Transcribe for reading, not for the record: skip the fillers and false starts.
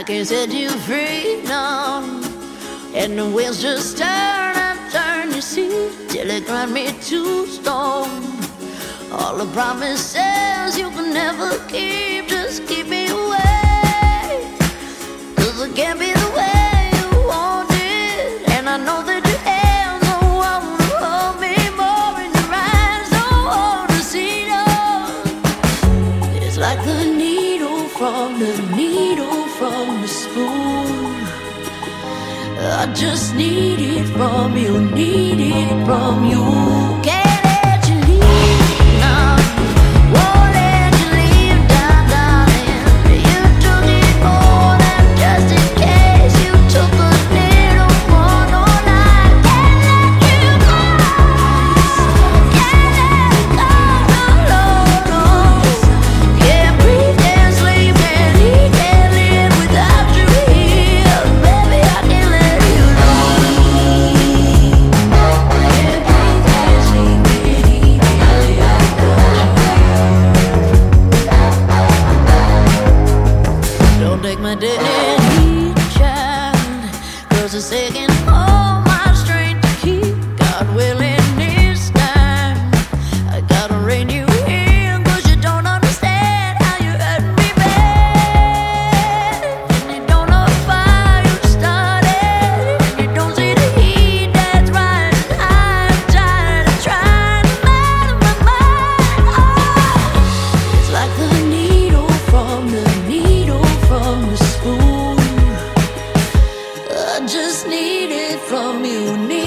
can set you free now. And the wheels just turn and turn, you see, till it grind me to stone. All the promises you can never keep, just keep me away. 'Cause it can't be the way you want it. And I know that your hands don't want to hold me more, and your eyes don't want to see those. It's like the needle from the spoon. I just need it from you, need it from you. Can't let you leave now. Won't let you leave, darling. You took it more than just in case. You took a little more, no lie. Can't let you go. Can't let it go, no, no, no. Can't breathe, can't sleep, can't eat, can't live without you here. Baby, I can't let you go. Can't breathe, can't sleep, can't eat, can't live without you. Don't take my dignity, child, 'cause it's taking all my strength to keep. God willing, this time I gotta rein you in, 'cause you don't understand how you hurt me bad. And you don't know the fire you started, and you don't see the heat that's rising high. I'm tired of trying to out of my mind. Oh, it's like the needle from the spoon. I just need it from you.